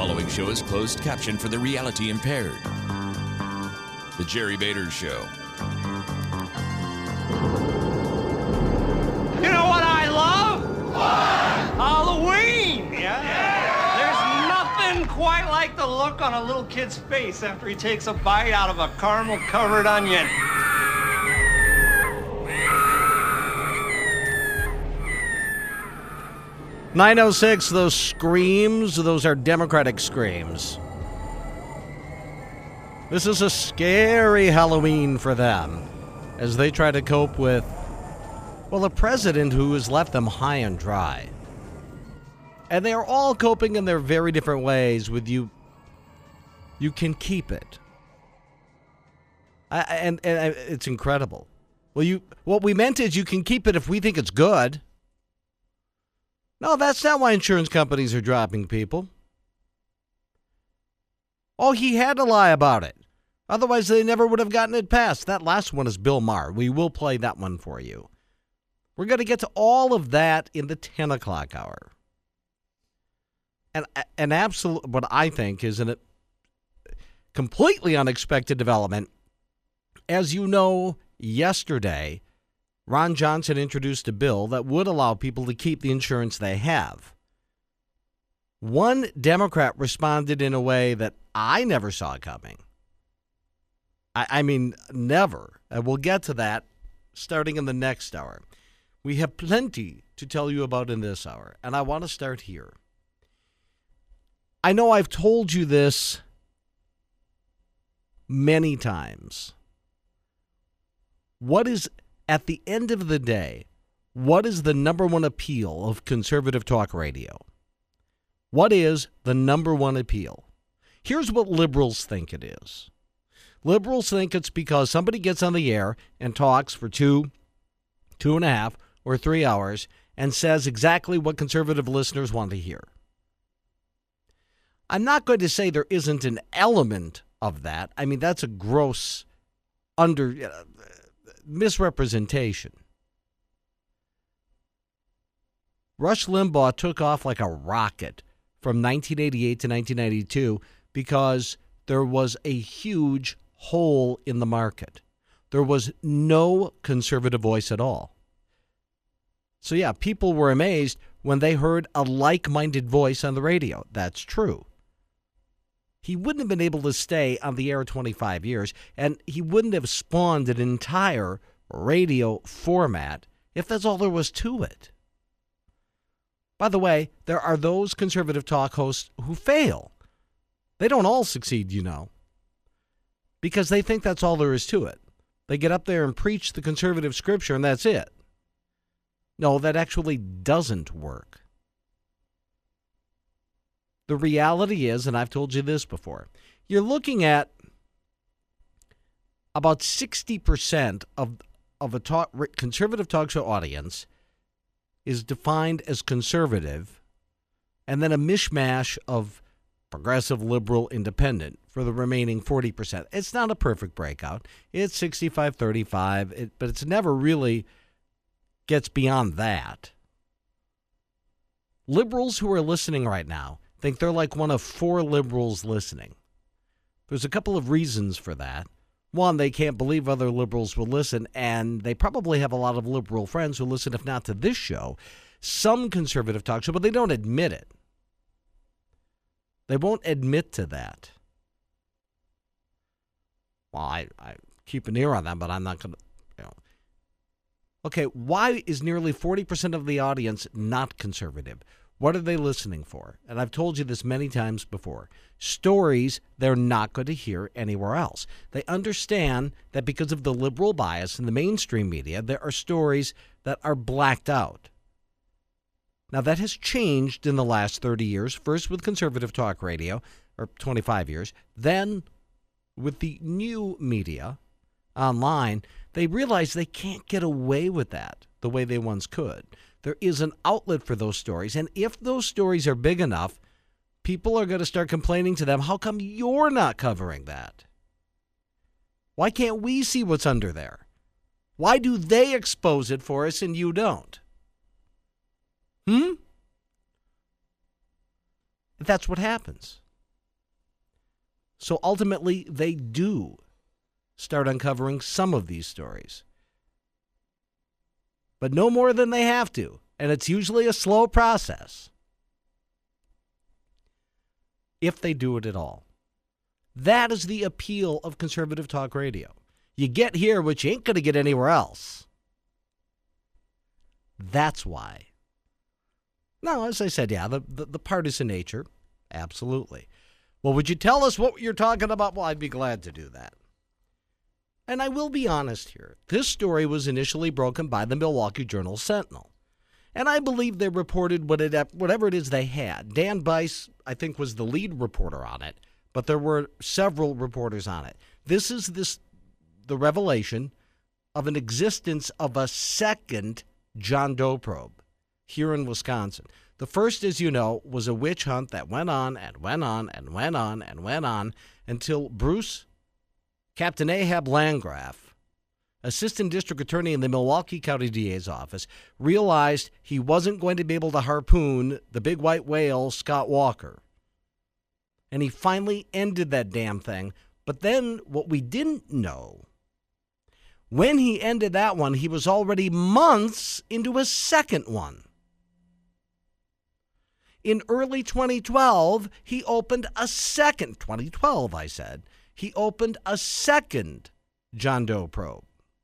following show is closed captioned for the reality impaired. The Jerry Bader Show. You know what I love? What? Halloween! Yeah? There's nothing quite like the look on a little kid's face after he takes a bite out of a caramel-covered onion. .906, those screams, those are Democratic screams. This is a scary Halloween for them as they try to cope with, well, a president who has left them high and dry. And they are all coping in their very different ways with you. You can keep it. And it's incredible. Well, what we meant is you can keep it if we think it's good. No, that's not why insurance companies are dropping people. Oh, he had to lie about it. Otherwise, they never would have gotten it passed. That last one is Bill Maher. We will play that one for you. We're going to get to all of that in the 10 o'clock hour. And an absolute, what I think is a completely unexpected development. As you know, yesterday, Ron Johnson introduced a bill that would allow people to keep the insurance they have. One Democrat responded in a way that I never saw coming. I mean, never. And we'll get to that starting in the next hour. We have plenty to tell you about in this hour, and I want to start here. I know I've told you this many times. What is, at the end of the day, what is the number one appeal of conservative talk radio? What is the number one appeal? Here's what liberals think it is. Liberals think it's because somebody gets on the air and talks for 2.5 or 3 hours and says exactly what conservative listeners want to hear. I'm not going to say there isn't an element of that. I mean, that's a gross misrepresentation. Rush Limbaugh took off like a rocket from 1988 to 1992 because there was a huge hole in the market. There was no conservative voice at all. So yeah, people were amazed when they heard a like-minded voice on the radio. That's true. He wouldn't have been able to stay on the air 25 years, and he wouldn't have spawned an entire radio format if that's all there was to it. By the way, there are those conservative talk hosts who fail. They don't all succeed, you know, because they think that's all there is to it. They get up there and preach the conservative scripture, and that's it. No, that actually doesn't work. The reality is, and I've told you this before, you're looking at about 60% of a conservative talk show audience is defined as conservative, and then a mishmash of progressive, liberal, independent for the remaining 40%. It's not a perfect breakout. It's 65-35, but it's never really gets beyond that. Liberals who are listening right now think they're like one of 4 liberals listening. There's a couple of reasons for that. One, they can't believe other liberals will listen, and they probably have a lot of liberal friends who listen, if not to this show, some conservative talk show, but they don't admit it. They won't admit to that. Well, I keep an ear on them, but I'm not going to, Okay, why is nearly 40% of the audience not conservative? What are they listening for? And I've told you this many times before. Stories they're not going to hear anywhere else. They understand that because of the liberal bias in the mainstream media, there are stories that are blacked out. Now, that has changed in the last 30 years, first with conservative talk radio, or 25 years, then with the new media online. They realize they can't get away with that the way they once could. There is an outlet for those stories, and if those stories are big enough, people are going to start complaining to them, how come you're not covering that? Why can't we see what's under there? Why do they expose it for us and you don't? That's what happens. So ultimately, they do start uncovering some of these stories. But no more than they have to, and it's usually a slow process. If they do it at all. That is the appeal of conservative talk radio. You get here what you ain't going to get anywhere else. That's why. Now, as I said, yeah, the partisan nature, absolutely. Well, would you tell us what you're talking about? Well, I'd be glad to do that. And I will be honest here. This story was initially broken by the Milwaukee Journal-Sentinel. And I believe they reported whatever it is they had. Dan Bice, I think, was the lead reporter on it, but there were several reporters on it. This is the revelation of an existence of a second John Doe probe here in Wisconsin. The first, as you know, was a witch hunt that went on and went on and went on and went on until Bruce, Captain Ahab Landgraf, assistant district attorney in the Milwaukee County DA's office, realized he wasn't going to be able to harpoon the big white whale, Scott Walker. And he finally ended that damn thing. But then what we didn't know, when he ended that one, he was already months into a second one. In early 2012, he opened a second, 2012 I said, he opened a second John Doe probe.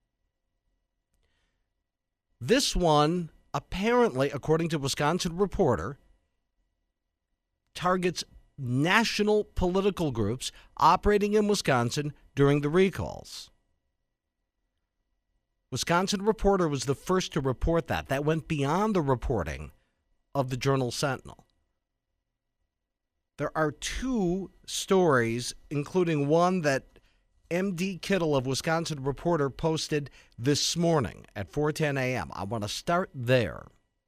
This one, apparently, according to Wisconsin Reporter, targets national political groups operating in Wisconsin during the recalls. Wisconsin Reporter was the first to report that. That went beyond the reporting of the Journal-Sentinel. There are two stories, including one that M.D. Kittle of Wisconsin Reporter posted this morning at 4:10 a.m. I want to start there.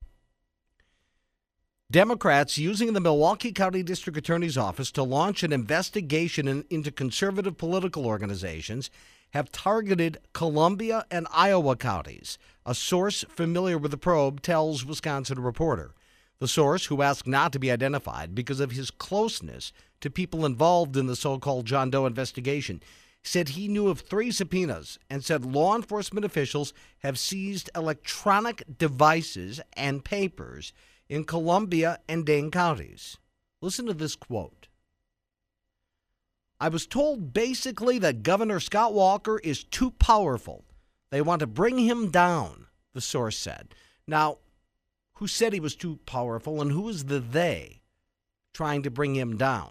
Democrats using the Milwaukee County District Attorney's Office to launch an investigation into conservative political organizations have targeted Columbia and Iowa counties. A source familiar with the probe tells Wisconsin Reporter. The source, who asked not to be identified because of his closeness to people involved in the so-called John Doe investigation, said he knew of 3 subpoenas and said law enforcement officials have seized electronic devices and papers in Columbia and Dane counties. Listen to this quote. I was told basically that Governor Scott Walker is too powerful. They want to bring him down, the source said. Now, who said he was too powerful and who is the they trying to bring him down?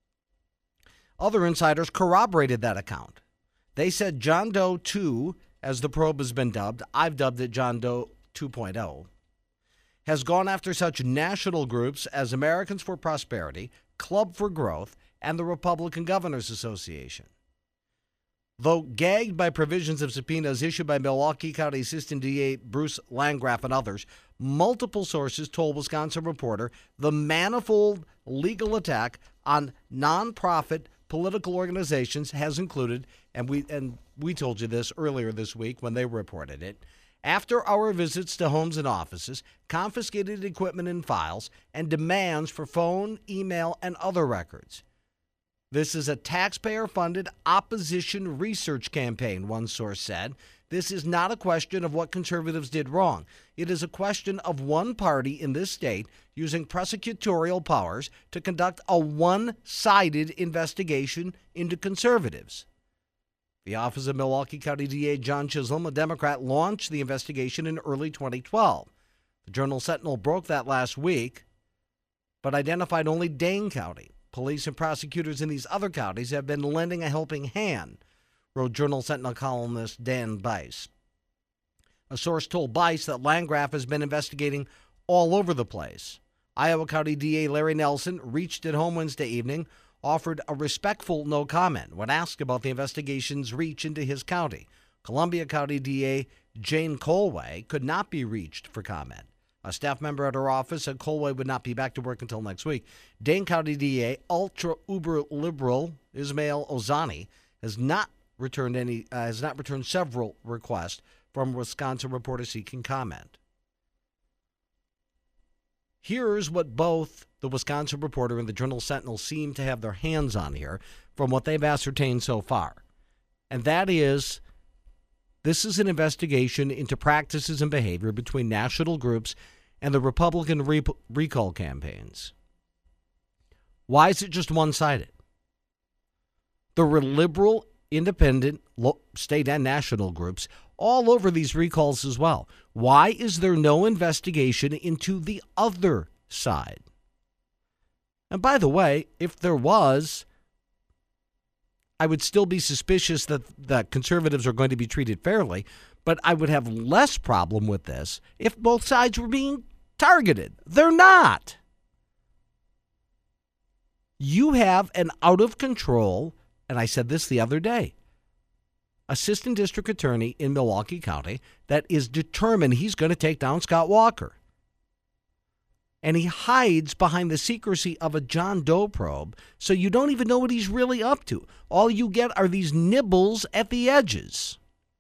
Other insiders corroborated that account. They said John Doe 2, as the probe has been dubbed, I've dubbed it John Doe 2.0, has gone after such national groups as Americans for Prosperity, Club for Growth, and the Republican Governors Association. Though gagged by provisions of subpoenas issued by Milwaukee County Assistant DA Bruce Landgraf and others, multiple sources told Wisconsin Reporter the manifold legal attack on nonprofit political organizations has included, and we told you this earlier this week when they reported it, after our visits to homes and offices, confiscated equipment and files, and demands for phone, email, and other records. This is a taxpayer-funded opposition research campaign, one source said. This is not a question of what conservatives did wrong. It is a question of one party in this state using prosecutorial powers to conduct a one-sided investigation into conservatives. The office of Milwaukee County DA John Chisholm, a Democrat, launched the investigation in early 2012. The Journal-Sentinel broke that last week, but identified only Dane County. Police and prosecutors in these other counties have been lending a helping hand, wrote Journal-Sentinel columnist Dan Bice. A source told Bice that Landgraf has been investigating all over the place. Iowa County DA Larry Nelson reached at home Wednesday evening, offered a respectful no comment when asked about the investigation's reach into his county. Columbia County DA Jane Colway could not be reached for comment. A staff member at her office said Colway would not be back to work until next week. Dane County DA ultra-uber-liberal Ismail Ozani has not returned several requests from Wisconsin Reporter seeking comment. Here's what both the Wisconsin Reporter and the Journal Sentinel seem to have their hands on here from what they've ascertained so far. And that is, this is an investigation into practices and behavior between national groups and the Republican recall campaigns. Why is it just one-sided? There were liberal, independent, state and national groups all over these recalls as well. Why is there no investigation into the other side? And by the way, if there was, I would still be suspicious that conservatives are going to be treated fairly, but I would have less problem with this if both sides were being targeted. They're not. You have an out-of-control, and I said this the other day, assistant district attorney in Milwaukee County that is determined he's going to take down Scott Walker. And he hides behind the secrecy of a John Doe probe, so you don't even know what he's really up to. All you get are these nibbles at the edges.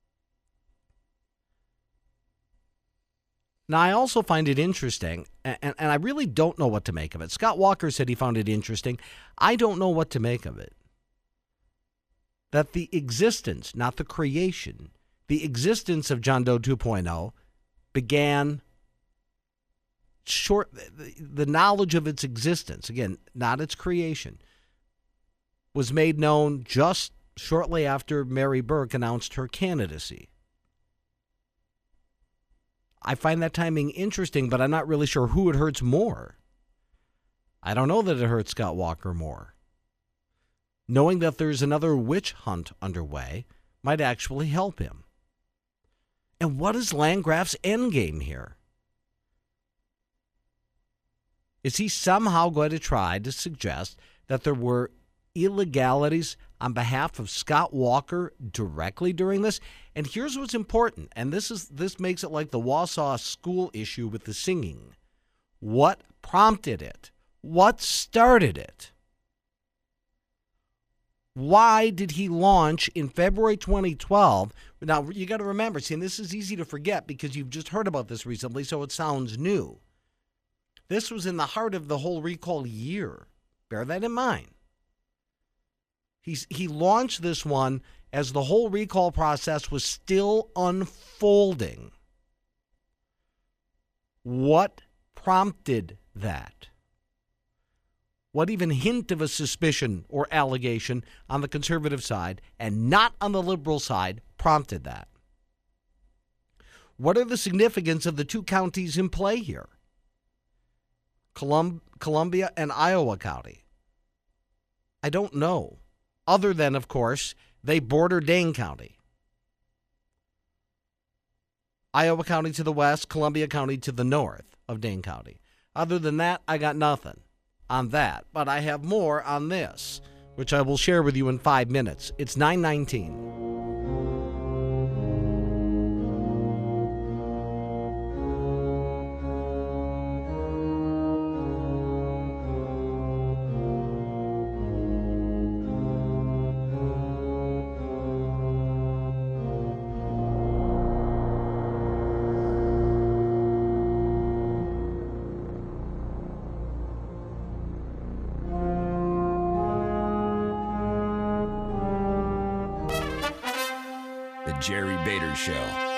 Now, I also find it interesting, and I really don't know what to make of it. Scott Walker said he found it interesting. I don't know what to make of it. That the existence, not the creation, the existence of John Doe 2.0 began the knowledge of its existence, again, not its creation, was made known just shortly after Mary Burke announced her candidacy. I find that timing interesting, but I'm not really sure who it hurts more. I don't know that it hurts Scott Walker more. Knowing that there's another witch hunt underway might actually help him. And what is Landgraf's endgame here? Is he somehow going to try to suggest that there were illegalities on behalf of Scott Walker directly during this? And here's what's important, and this makes it like the Wausau school issue with the singing. What prompted it? What started it? Why did he launch in February 2012? Now, you got to remember, see, and this is easy to forget because you've just heard about this recently, so it sounds new. This was in the heart of the whole recall year. Bear that in mind. He launched this one as the whole recall process was still unfolding. What prompted that? What even hint of a suspicion or allegation on the conservative side and not on the liberal side prompted that? What are the significance of the two counties in play here? Columbia and Iowa County. I don't know. Other than, of course, they border Dane County. Iowa County to the west, Columbia County to the north of Dane County. Other than that, I got nothing on that. But I have more on this, which I will share with you in 5 minutes. It's 9:19. The Jerry Bader Show.